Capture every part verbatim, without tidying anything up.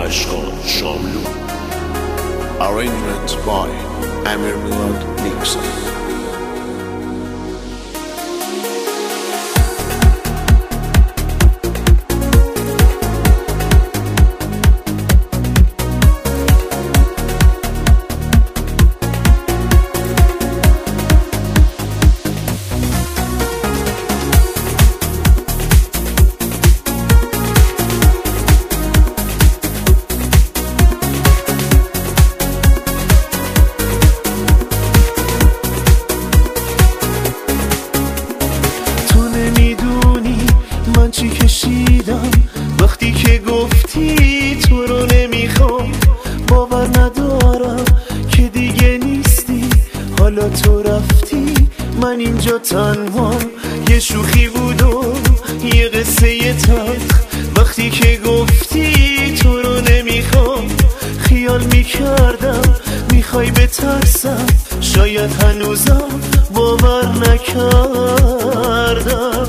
Ashkan Shamlu. Arrangement by Amir Milad Nixon. من چی کشیدم وقتی که گفتی تو رو نمیخوام، باور ندارم که دیگه نیستی، حالا تو رفتی من اینجا تنها. یه شوخی بود و یه قصه تلخ، وقتی که گفتی تو رو نمیخوام خیال میکردم میخوای بترسم، شاید هنوزم باور نکردم.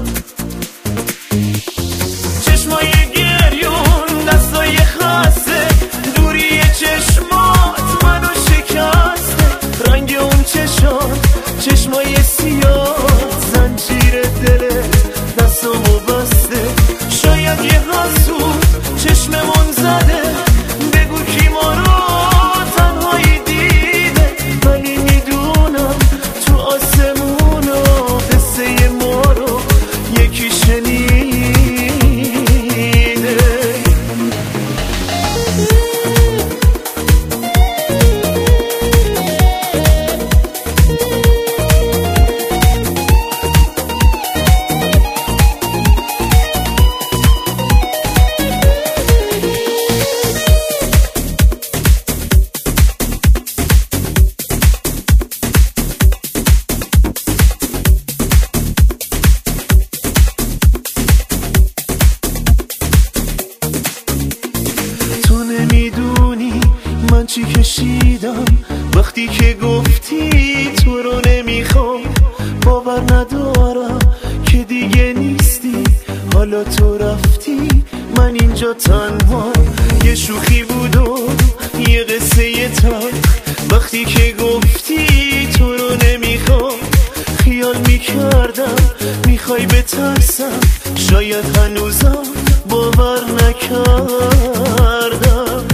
چشمای گریون دستای خسته، دوری چشمات منو شکسته، رنگ اون چشات چشمای سیاه، زنجیر دلت دستامو بسته. شاید یه حسود چشممون زده، بگو کی ما رو تنهایی دیده، ولی میدونم تو آسمونا قصه ما رو یکی شنید. من چی کشیدم وقتی که گفتی تو رو نمیخوام، باور ندارم که دیگه نیستی، حالا تو رفتی من اینجا تنها. یه شوخی بود و یه قصه تلخ، وقتی که گفتی تو رو نمیخوام خیال میکردم میخوای بترسم، شاید هنوزم باور نکردم.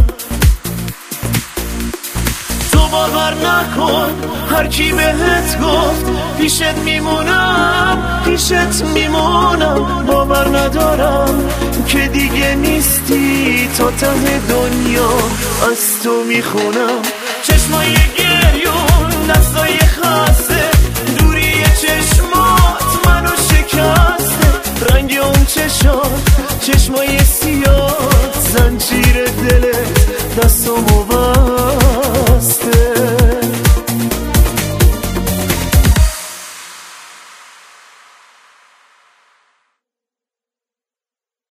باور نکن هر کی بهت گفت پیشت میمونم، پیشت میمونم، باور ندارم که دیگه نیستی، تا ته دنیا از تو میخونم. چشمای گریون دستای خسته، دوری چشمات منو شکسته، رنگ اون چشات چشمای